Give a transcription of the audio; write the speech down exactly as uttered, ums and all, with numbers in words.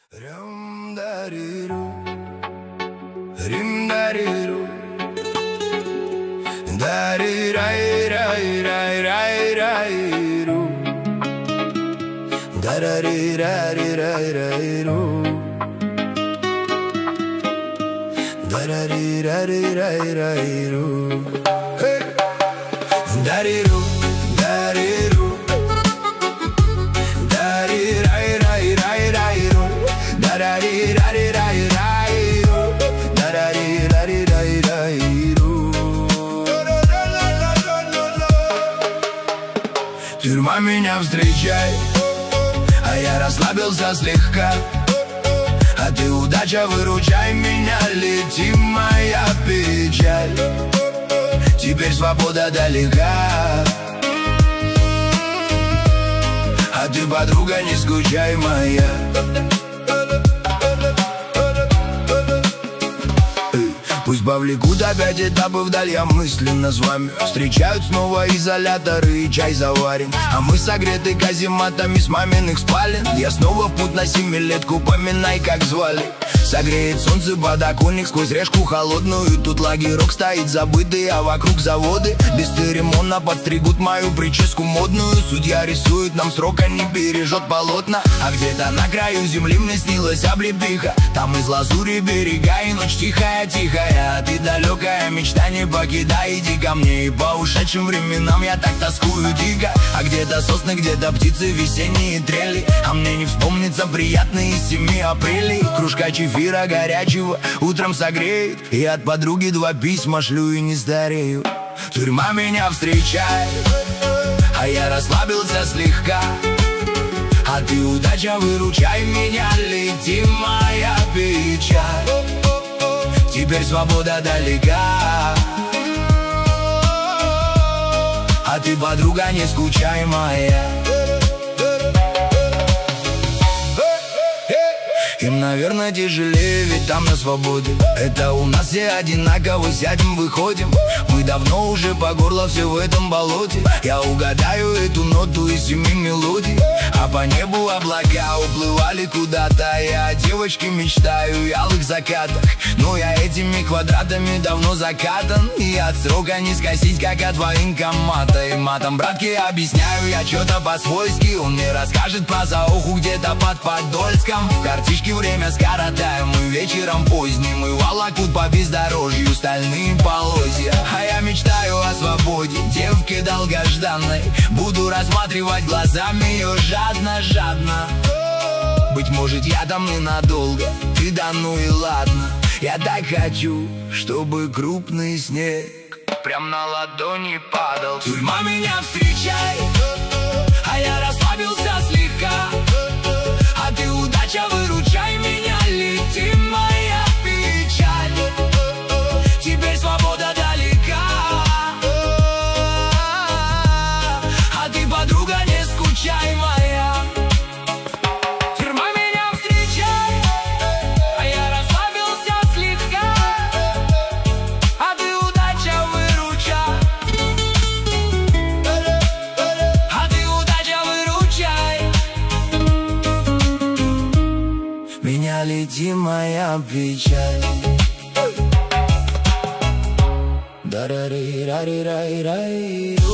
Рим-дариру, рим-дариру, дари-рай-рай-рай-рай-рай-ру, дарари-рари-рай-рай-ру, дарари-рари-рай-рай-ру, дариру, дариру, дари-рай-рай-рай-рай-ру, дарари-рари-рай-рай-ру, дарари-рари-рай-рай-ру. Тюрьма меня встречай, а я расслабился слегка. А ты, удача, выручай меня, лети моя печаль. Теперь свобода далека, а ты, подруга, не скучай моя. Пусть повлекут опять этапы вдаль, я мысленно с вами. Встречают снова изоляторы и чай заварен, а мы согреты казематами с маминых спален. Я снова в путь на семилетку, поминай, как звали. Согреет солнце подоконник сквозь решку холодную. Тут лагерок стоит забытый, а вокруг заводы. Бесцеремонно подстригут мою прическу модную. Судья рисует нам срок, а не бережет полотна. А где-то на краю земли мне снилась облепиха. Там из лазури берега и ночь тихая-тихая. А ты, далекая мечта, не покидай, иди ко мне. И по ушедшим временам я так тоскую дико. А где-то сосны, где-то птицы, весенние трели. А мне не вспомнится приятные из семи апрелей. Кружка чефира горячего утром согреет, и от подруги два письма шлю и не старею. Тюрьма меня встречает, а я расслабился слегка. А ты, удача, выручай меня, лети моя печаль. Теперь свобода далека, а ты, подруга, не скучай моя. Им, наверное, тяжелее, ведь там на свободе. Это у нас все одинаково, сядем, выходим. Мы давно уже по горло все в этом болоте. Я угадаю эту ноту из семи мелодий. А по небу облака уплывали куда-то. Я о девочке мечтаю и алых закатах. Но я этими квадратами давно закатан, и от срока не скосить, как от военкомата. И матом, братки, объясняю я что-то по-свойски. Он мне расскажет про заоху где-то под Подольском. В картишке время скоротаем мы вечером поздним, и волокут по бездорожью стальные полозья. А я мечтаю о свободе, девке долгожданной. Буду рассматривать глазами ее жадно-жадно. Быть может, я там ненадолго, ты да ну и ладно. Я так хочу, чтобы крупный снег прям на ладони падал. Тюрьма меня встречай, а я расслабился слегка. А ты, удача, выручай меня, лети моя печаль. Теперь свобода далека, а ты, подруга, не скучай моя. Тюрьма меня встречай, а я расслабился слегка. А ты, удача, выручай, а ты, удача, выручай меня, лети моя печаль. Дарари-рари-рай-рай.